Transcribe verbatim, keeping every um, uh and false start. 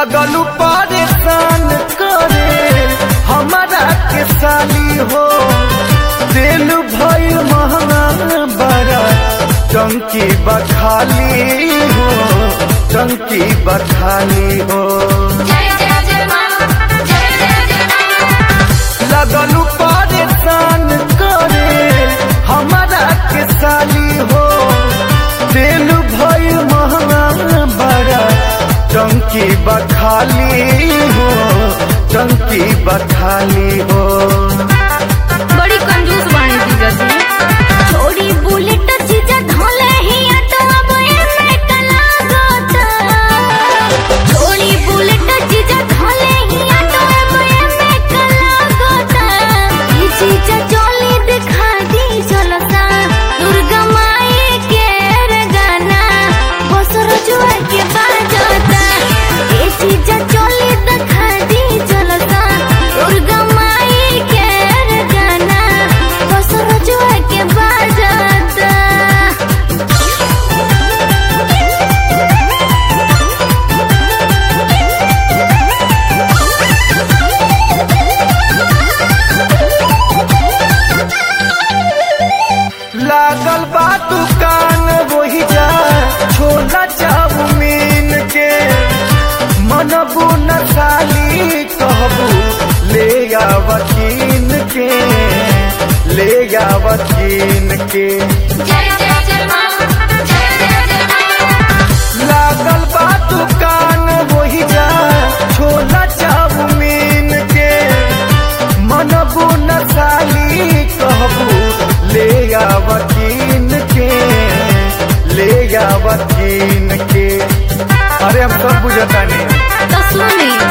लगलू परेशान करे हमारा के साली हो, दिल भई महंगा बड़ा टंकी बखाली हो, टंकी बखाली हो। लगलू परेशान करे हमारा के साली हो, दिल भई महंगा बड़ा टंकी बखाली हो, टंकी बखाली हो। बड़ी कंजूस बानी जीजा जी। छोड़ी बुलेट जीजा ढोले ही तो अब एमे कला गोता। छोड़ी बुलेट जीजा ढोले ही तो अब एमे कला गोता। ये जीजा चोली दिखा दी चलता दुर्गा माई के रे गाना बसर जुआ के बाजता। ये जीजा चोली दिखा दी चलता दुर्गा माई के रे गाना बसर जुआ के बाजता। लागल बा दुकान वही जा छोला चाउमीन के, मनबू न साली कहबू ले आवकीन के, ले आवकीन के। जय जय जय मां जय जय जय मां। लागल बा दुकान वही जा छोला चाउमीन के, मनबू न साली कहबू ले आवकीन के, ले आवकीन के। अरे हम सब बुझता नहीं तो सुनी